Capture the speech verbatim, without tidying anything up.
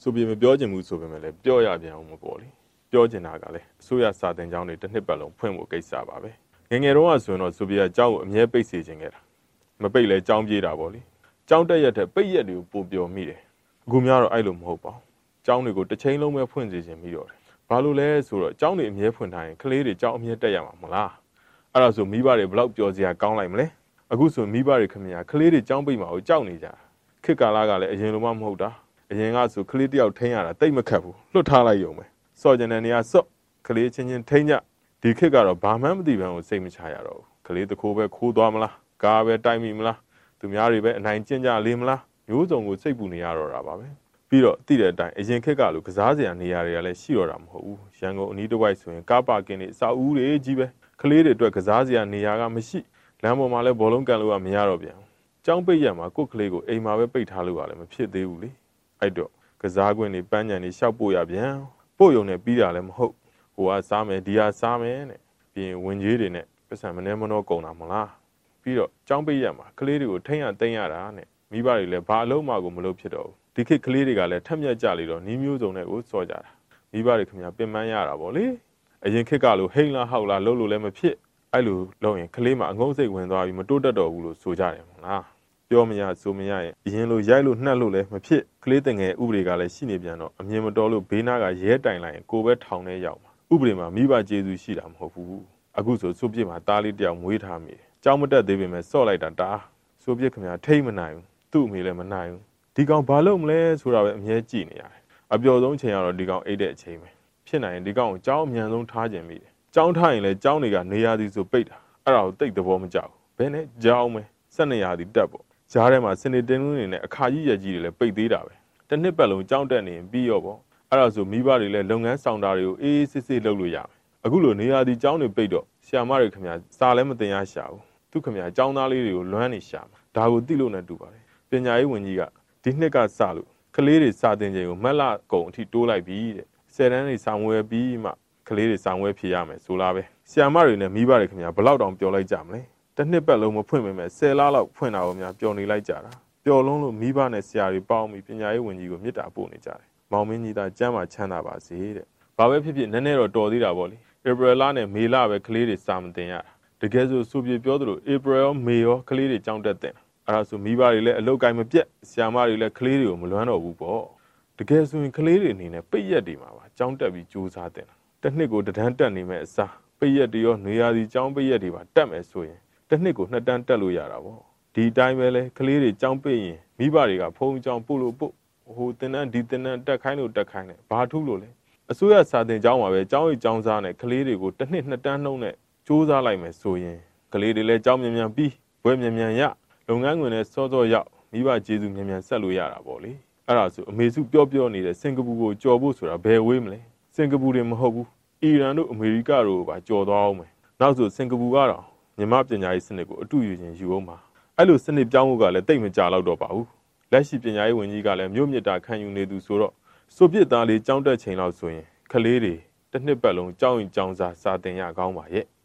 ဆိုပြီးမပြောချင်ဘူးဆိုပေမဲ့လည်းပြောရပြန်အောင်မပေါ်လေပြောချင်တာကလည်းအစိုးရစာတင်ကျောင်းတွေတစ်နှစ်ပတ်လုံးဖွင့်ဖို့ကိစ္စပါပဲငငယ်တော့ဆိုရင်တော့ဆိုပြီးကကျောင်းကိုအမြဲပိတ်စေခြင်းခဲ့တာမပိတ်လဲကျောင်းပြေးတာပေါ့လေကျောင်းတက်ရက်တဲ့ပိတ်ရက်တွေကိုပို့ပြောမိတယ်အခုများတော့အဲ့လိုမဟုတ်ပါဘူးကျောင်းတွေကိုတစ်ချိန်လုံးပဲဖွင့်စေခြင်းပြီးတော့တယ်ဘာလို့လဲဆိုတော့ကျောင်းတွေအမြဲဖွင့်ထားရင်ကလေးတွေကျောင်းအမြဲတက်ရမှာမလားအဲ့ဒါဆိုမိဘတွေဘလောက်ပျော်စရာကောင်းလိုက်မလဲအခုဆိုမိဘတွေခင်ဗျာကလေးတွေကျောင်းပိတ်မှာကိုကြောက်နေကြတာခေတ်ကာလကလည်းအရင်လိုမှမဟုတ်တာအရင်ကဆိုကလေးတယောက်ထိန်းရတာတိတ်မခတ်ဘူးလွတ်ထားလိုက်ရုံပဲစော့ကျင်တဲ့နေရာစော့ကလေးချင်းချင်းထိန်းကြဒီခေတ်ကတော့ဘာမှမသိဘန်းကိုစိတ်မချရတော့ဘူးကလေးတခိုးပဲခိုးသွားမလားကားပဲတိုက်မိမလားသူများတွေပဲအနိုင်ကျင့်ကြလေးမလားမျိုးစုံကိုစိတ်ပူနေရတော့တာပါပဲပြီးတော့သိတဲ့အတိုင်းအရင်ခေတ်ကလိုကစားစရာနေရာတွေကလည်းရှိတော့တာမဟုတ်ဘူးရန်ကုန်အနီးတစ်ဝိုက်ဆိုရင်ကားပါကင်တွေအစာအုပ်တွေကြီးပဲကလေးတွေအတွက်ကစားစရာနေရာကမရှိလမ်းပေါ်မှာလည်းဘောလုံးကန်လို့ကမရတော့ပြန်ကျောင်းပိတ်ရမှာကိုယ့်ကလေးကိုအိမ်မှာပဲပိတ်ထားလို့ကလည်းမဖြစ်သေးဘူးလေအဲ့တော့ကစားကွင်းတွေပန်းညံတွေရှောက်ပို့ရပြန်ပို့ယုံနဲ့ပြီးတာလည်းမဟုတ်ဟိုကစားမယ်ဒီကစားမယ်တဲ့ပြီးရင်ဝင်ကြီးတွေနဲ့ပတ်စံမနှဲမနှောကုန်တာမလားပြီးတော့ကျောင်းပိတ်ရမှာကလေးတွေကိုထိန်းရသိမ်းရတာနဲ့မိဘတွေလည်းဘာအလုံးမှကိုမလုပ်ဖြစ်တော့ဘူးဒီခေတ်ကလေးတွေကလည်းထက်မြက်ကြလေတော့နီးမျိုးစုံနဲ့ကိုစော့ကြတာမိဘတွေခင်ဗျာပြင်ပန်းရတာပေါ့လေအရင်ခေတ်ကလိုဟိန်းလားဟောက်လားလှုပ်လို့လည်းမဖြစ်အဲ့လိုလုပ်ရင်ကလေးမှအငုံစိတ်ဝင်သွားပြီးမတိုးတက်တော့ဘူးလို့ဆိုကြတယ်မလားပြောမရဆိုမရရင်အရင်လိုရိုက်လို့နှက်လို့လည်းမဖြစ်ကလေးတငယ်ဥပဒေကလည်းရှိနေပြန်တော့အမြင်မတော်လို့ဘေးနားကရဲတိုင်လိုက်ရင်ကိုပဲထောင်ထဲရောက်မှာဥပဒေမှာမိဘကျေးဇူးရှိတာမဟုတ်ဘူးအခုဆိုစုပြစ်မှာတားလေးတယောက်မွေးထားမိတယ်ကြောင်းမတက်သေးပေမဲ့စော့လိုက်တာတားစုပြစ်ခင်ဗျာထိမနိုင်ဘူးသူ့အမေလည်းမနိုင်ဘူးဒီကောင်ဘာလုပ်မလဲဆိုတာပဲအမြဲကြည့်နေရတယ်အပျော်ဆုံးချိန်ကတော့ဒီကောင်အိတ်တဲ့အချိန်ပဲဖြစ်နိုင်ရင်ဒီကောင်ကိုကြောင်းအမြန်ဆုံးထားခြင်းမိတယ်ကြောင်းထားရင်လည်းကြောင်းတွေကနေရာစီဆိုပိတ်တာအဲ့ဒါကိုတိတ်သဘောမကျဘူးဘယ်နဲ့ကြောင်းပဲဆက်နေရာစီတက်ပေါ့ဈားထဲမှာစနေတင်းလုံးတွေနဲ့အခါကြီးရကြီးတွေလည်းပိတ်သေးတာပဲတစ်နှစ်ပတ်လုံးကြောင်းတက်နေရင်ပြီးရောပေါ့အဲ့ဒါဆိုမိဘတွေလည်းလုပ်ငန်းဆောင်တာတွေကိုအေးအေးဆေးဆေးလုပ်လို့ရမယ်အခုလိုနေရာစီကြောင်းတွေပိတ်တော့ဆရာမတွေခင်ဗျာစာလည်းမတင်ရရှာဘူးသူခင်ဗျာကျောင်းသားလေးတွေကိုလွမ်းနေရှာမှာဒါကိုသိလို့နဲ့တူပါတယ်ပညာရေးဝန်ကြီးကဒီနှစ်ကစလို့ကလေးတွေစာသင်ချိန်ကိုမက်လကုန်အထိတိုးလိုက်ပြီတဲ့ဆယ်တန်းတွေစာဝဲပြီးမှကလေးတွေစာဝဲဖြေရမယ်ဆိုလားပဲဆရာမတွေနဲ့မိဘတွေခင်ဗျာဘယ်လောက်တောင်ပျော်လိုက်ကြမလဲတစ်နှစ်ပတ်လုံးမဖွင့်ပေမဲ့ဆယ်လလောက်ဖွင့်တာကိုများပျော်နေလိုက်ကြတာပျော်လုံးလို့မိဘနဲ့ဆရာတွေပေါင်းပြီးပညာရေးဝန်ကြီးကိုမြစ်တာပို့နေကြတယ်မောင်မင်းကြီးသားကျမ်းမှာချမ်းသာပါစေတဲ့ဘာပဲဖြစ်ဖြစ်နည်းနည်းတော့တော်သေးတာပေါ့လေဧပြီလနဲ့မေလပဲကလေးတွေစာမတင်ရတာတကယ်ဆိုစူပြေပြောသလိုဧပြီရောမေရောကလေးတွေကြောင်းတက်တင်အဲ့ဒါဆိုမိဘတွေလည်းအလုတ်ကိုင်းမပြတ်ဆရာမတွေလည်းကလေးတွေကိုမလွမ်းတော့ဘူးပေါ့တကယ်ဆိုရင်ကလေးတွေအနေနဲ့ပိတ်ရက်တွေမှာပါကြောင်းတက်ပြီးစူးစမ်းတင်တာတစ်နှစ်ကိုတန်းတက်နေမဲ့အစားပိတ်ရက်တွေရောနေရာစီကြောင်းပိတ်ရက်တွေပါတက်မယ်ဆိုရင်တစ်နှစ်ကိုနှစ်တန်းတက်လို့ရတာပေါ့ဒီအတိုင်းပဲလေကလေးတွေကြောင်းပိတ်ရင်မိဘတွေကဖုံးကြောင်းပို့လို့ပို့ဟိုတင်တန်းဒီတင်တန်းတက်ခိုင်းလို့တက်ခိုင်းတယ်ဘာထူးလို့လဲအစိုးရစာတင်ကျောင်းမှာပဲကျောင်းရိပ်ကျောင်းစားနဲ့ကလေးတွေကိုတစ်နှစ်နှစ်တန်းနှုံးနဲ့စူးစမ်းလိုက်မယ်ဆိုရင်ကလေးတွေလည်းကျောင်းမြန်မြန်ပြီးဘွဲမြန်မြန်ရလုပ်ငန်းခွင်နဲ့စောစောရောက်မိဘကျေးဇူးမြန်မြန်ဆက်လို့ရတာပေါ့လေအဲ့ဒါဆိုအမေစုပြောပြောနေတဲ့စင်ကာပူကိုကြော်ဖို့ဆိုတာဘယ်ဝေးမလဲစင်ကာပူတွေမဟုတ်ဘူးအီရန်တို့အမေရိကတို့ပါကြော်သွားအောင်မယ်နောက်ဆိုစင်ကာပူကတော့မြန်မာပညာရေးစနစ်ကိုအတူယူခြင်းယူအောင်ပါအဲ့လိုစနစ်ပြောင်းဖို့ကလည်းတိတ်မကြတော့တော့ပါဘူးလက်ရှိပညာရေးဝန်ကြီးကလည်းမြို့မြစ်တာခံယူနေသူဆိုတော့ဆိုပြစ်သားလေးကြောင်းတက်ချိန်လောက်ဆိုရင်ကလေးတွေတစ်နှစ်ပတ်လုံးကြောင်းရင်ကြောင်းစားစာတင်ရကောင်းပါရဲ့